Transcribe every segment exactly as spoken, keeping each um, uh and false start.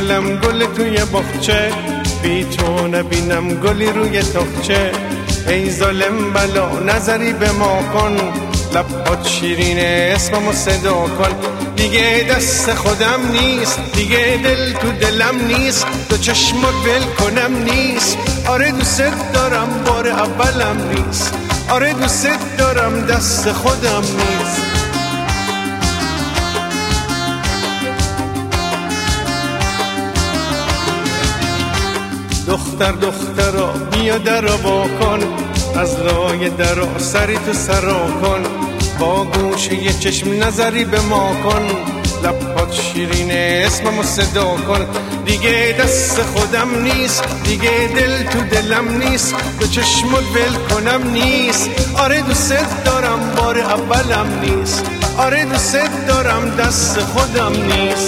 گلم گل توی باغچه، بی تو نبینم گلی روی تاقچه. ای ظالم بلا نظری به ما کن، لبات شیرینه اسممو صدا کن. دیگه دست خودم نیست، دیگه دل تو دلم نیست، دو چشمات ول کنم نیست. آره دوست دارم بار اولم نیست، آره دوست دارم دست خودم نیست. دختر دخترا بیا درا با کن، از لای درا سری تو سرا کن. با گوشه یه چشم نظری به ما کن، لبات شیرینه اسممو صدا کن. دیگه دست خودم نیست، دیگه دل تو دلم نیست، دو چشمت ول کنم نیست. آره دوست دارم بار اولم نیست، آره دوست دارم دست خودم نیست.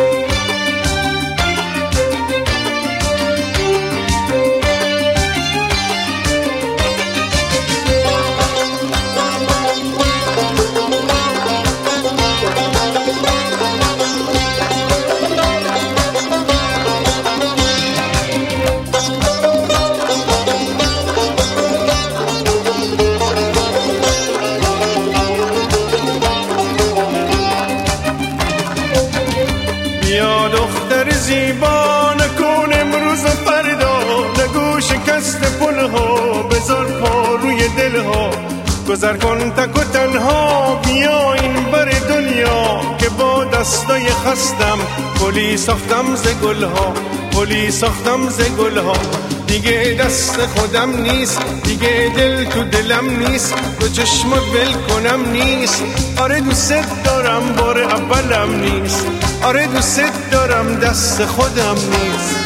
بیا دختر زیبا نکن امروز و فردا، نگو شکست پلها بذار پا روی دلها. گذر کن تک و تنها بیا این بر دنیا، که با دستای خستم گلی ساختم ز گلها، گلی ساختم ز گلها. دیگه دست خودم نیست، دیگه دل تو دلم نیست، دو چشمت ول کنم نیست. آره دوست دارم بار اولم نیست، آره دوست دارم دست خودم نیست.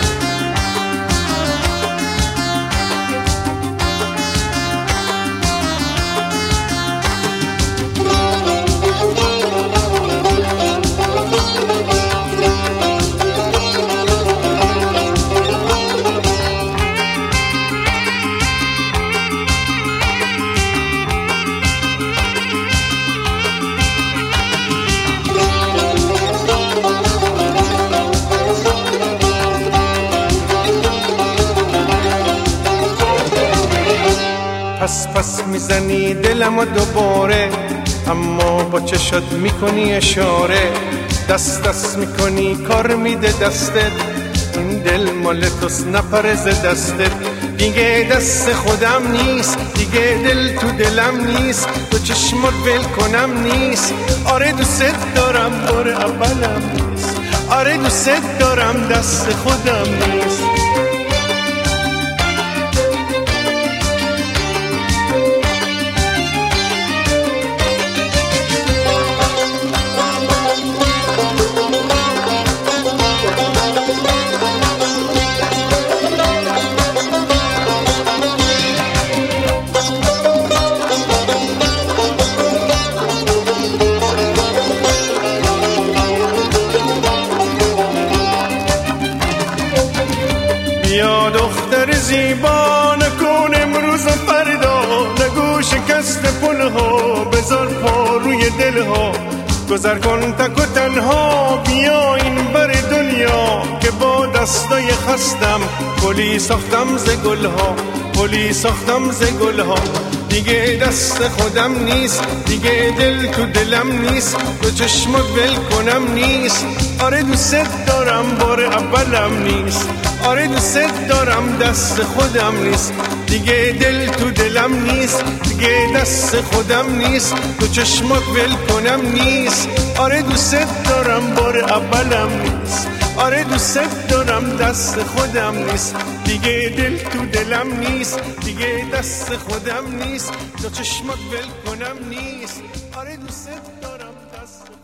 پس پس میزنی دلم و دوباره، اما با چشات میکنی اشاره. دست دست میکنی کار میده دستت، این دل مال توست نپره ز دستت. دیگه دست خودم نیست، دیگه دل تو دلم نیست، دو چشمات ول کنم نیست. آره دوست دارم بار اولم نیست، آره دوست دارم دست خودم نیست. بیا دختر زیبا نکن امروز و فردا، نگو شکست پلها بذار پا روی دلها. گذر کن تک و تنها بیا این بر دنیا، که با دستای خستم گلی ساختم ز گلها، گلی ساختم ز گلها. دیگه دست خودم نیست، دیگه دل تو دلم نیست، دو چشمت ول کنم نیست. آره دوست دارم بار اولم نیست، آره دوست دارم دست خودم نیست. دیگه دل تو دلم نیست، دیگه دست خودم نیست، دو چشمات ول کنم نیست. آره دوست دارم بار اولم نیست، آره دوست دارم دست خودم نیست. دیگه دل تو دلم نیست، دیگه دست خودم نیست، دو چشمات ول کنم نیست. آره دوست دارم دست